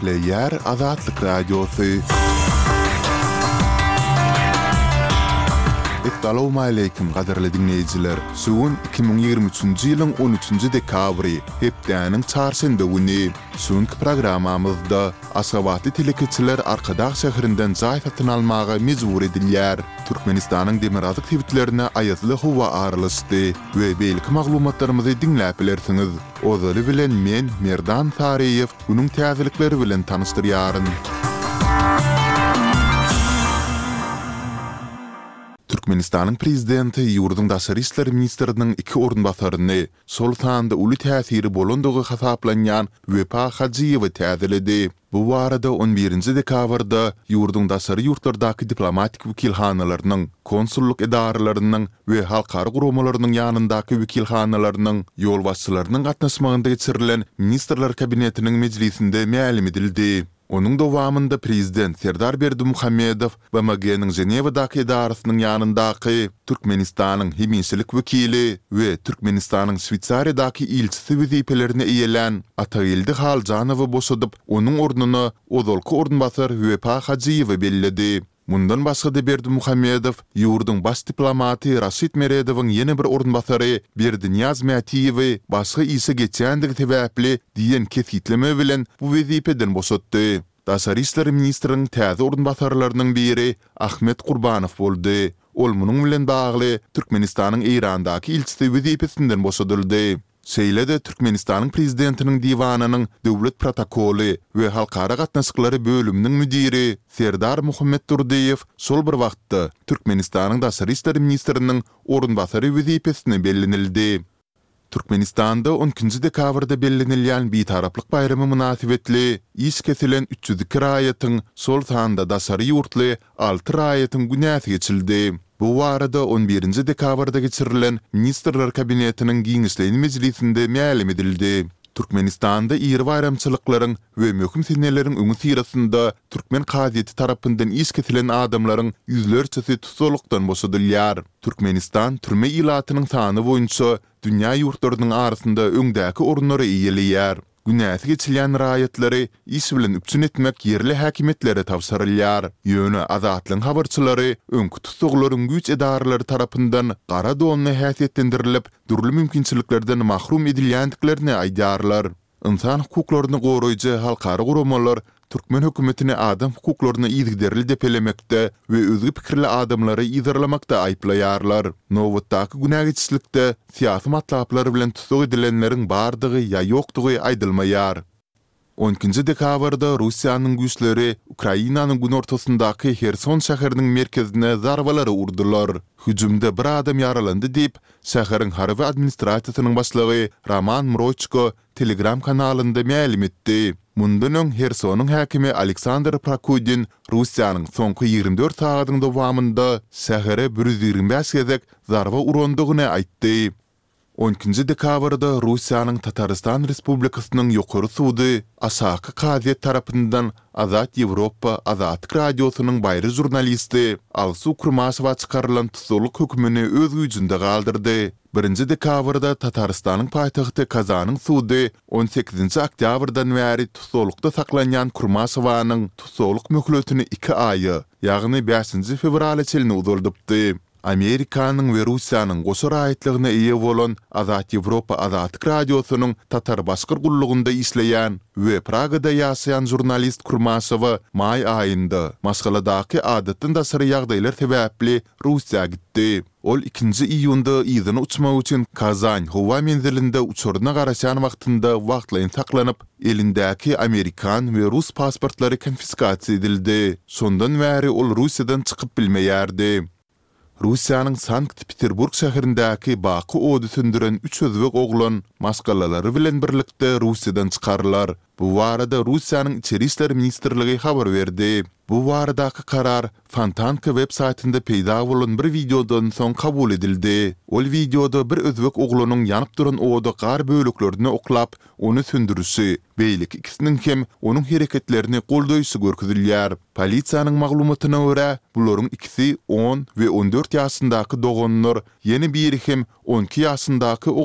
Dinleyer Azatlyk Radiosu. Assalamu alaykum gaderli dinleyijiler. Sugun 2023-nji ýylyň 13-nji dekabry, hepdeniň çarşembe güni. Suňky programamyzda Asabatly telekeçiler Arkadaq şäherinden jaý satyn almagy mejbur edilýär. Türkmenistanyň demirazyk tewitlerine aýatly howa aralysdy we belki maglumatlarymyzy dinläp bilersiňiz. Ozaly bilen men Merdan Tariýew onuň täzelikleri bilen tanışdyrýaryn. Türkmenistanyň prezidenti ýurdun daşary işler ministriniň iki ornbasaryny sol sanda uly täsiri bolandygy hasaplanýan Wepa Hajiýew täzeledi. Bu barada 11-nji dekabrda ýurdun daşary ýurtlardaky diplomatik wekilhanalarynyň, konsulluk edaralarynyň we halkary guramalarynyň ýanyndaky wekilhanalarynyň ýol başçylarynyň gatnaşmagynda geçirilen ministrler kabinetiniň mejlisinde mälim edildi. Onun dowamında prezident Serdar Berdimuhammedow BMG-niň Jenewadaky edarasynyň ýanyndaky Türkmenistanyň heminçilik wekili we Türkmenistanyň Şwitsariýadaky ilçisi wezipelerini eýelen Ataýyldy Haljanowy boşadyp, onuň ornuny ozalky ornbasar Wepa Hajiýew belledi. Mundan başga da Berdimuhammedow ýurdun baş diplomaty Raşid Meredowyň ýene bir ornbasary Berdinýaz Mätiýewi başga ýyşe geçýändigi sebäpli diýen kefitleme bilen bu wezipeden boşatdy. Daşary işler ministriniň täze ornbasarlarynyň biri Ahmet Gurbanow boldy. Ol munyň bilen bagly Türkmenistanyň Eýrandaky ilçisi wezipesinden boşadyldy. Şeýle-de Türkmenistanyň prezidentiniň diwanynyň döwlet protokoly we halkara gatnaşyklary bölüminiň müdiri Serdar Muhammed Turdiýew şol bir wagtda Türkmenistanyň daşary işler ministriniň ornbasary wezipesine bellenildi. Türkmenistanda 12-nji dekabrda bellenilýän bitaraplyk bayramy münasibetli iş kesilen 302 raýatyň şol sanda daşary ýurtly 6 raýatyň günäsi geçildi. Bu arada 11-nji dekabrda geçirilen ministrler kabinetiniň giňişleýän mejlisinde mälim edildi. Türkmenistanda ýeri bayramçylyklaryň we möhüm seneleriň öňü sirasynda Türkmen gaziýeti tarapyndan iş kesilen adamlaryň ýüzlerçesi tutulukdan boşadylýar. Türkmenistan türme ilatynyň sany boýunça dünýä ýurtlarynyň arasynda öňdäki orunlary eýelýär. Günäsi geçilýän raýatlary iş bilen üpçün etmek yerli häkimetlere tawsyrylýar. Ýöne azatlyň habarçylary öňkü tutuglaryň güç edaralary tarapyndan gara donly häsiýetlendirilip, durly mümkinçiliklerden mahrum edilýändiklerini aýdarlar. İnsan hukuklaryny goraýjy halkary guramalar Türkmen hökümetini adam hukuklaryny ýygderli depelemekde we özgü pikirli adamlary ýygyrlamakda aýplaýarlar. Nowatdaky günäçilikde siýasy matlaplar bilen tutug edilenleriň bardygy ýa ýokdugy aýdylmaýar. 12-nji dekabrda Russiýanyň güýçleri Ukrainanyň günortasyndaky Herson şäheriniň merkezine zarbalary urdular. Hüjümde bir adam yaralandy diýip şäheriň harby administrasiýasynyň başlygy Roman Mrochko Telegram kanalynda mälim etdi. Mundan öň Hersonyň häkimi Aleksandr Prokudin Russiýanyň soňky 24 sagatyň dowamında şähere 125 gezek zarba urandygyny aýtdy. 12-nji dekabrda Russiýanyň Tataristan Respublikasynyň ýokary sudy Aşaky Gaziýet tarapyndan Azat Ýewropa Azatlyk radiosynyň baýry jurnalisti Alsu Kurmasowa çykarylan tutuluk hökmüni öz güýjünde galdyrdy. 1-nji dekabrda Tataristanyň paýtagty Kazanyň sudy 18-nji oktýabrdan bäri tutulukda saklanýan Kurmasowanyň tutuluk möhletini 2 aýy, ýagny 5-nji fevrala çelini uzaldypdy. Amerikanyň we Russiýanyň goşa raýatlygyna eýe bolan Azat Ýewropa Azatlyk radiosynyň tatar başgyrgulygynda işleýän we Pragada ýaşaýan jurnalist Kurmasowa may aýynda Moskvadaky adatdan daşary ýagdaýlar sebäpli Russiýa gitdi. Ol 2-nji iýunda ýygyna uçmak üçin Kazan howa menzilinde uçuryna garaşan wagtynda wagtlaýyn saklanyp, elindäki Amerikan we Rus pasportlary konfiskasiýa edildi. Şondan bäri ol Russiýadan çykyp bilmeýärdi. Russiýanyň Sankt-Peterburg şäherindäki Baky ody sündüren 3 özbek oglan maskalary bilen birlikde Russiýadan çykarlar. Bu barada Russiýanyň içeri işler ministrligi habar berdi. Bu baradaky karar Fontanka web saytynda peýda bolan bir videodan soň kabul edildi. Ol videoda bir özbek oglanyň ýanyp duran oda gar bölüklerini oklap, onu sündürüşi, beýlik ikisiniň hem onuň hereketlerini goldaýşy görkezilýär. Polisiýanyň maglumatyna görä, bularyň ikisi 10 we 14 ýaşyndaky doganlar, ýene biri hem 12 ýaşyndaky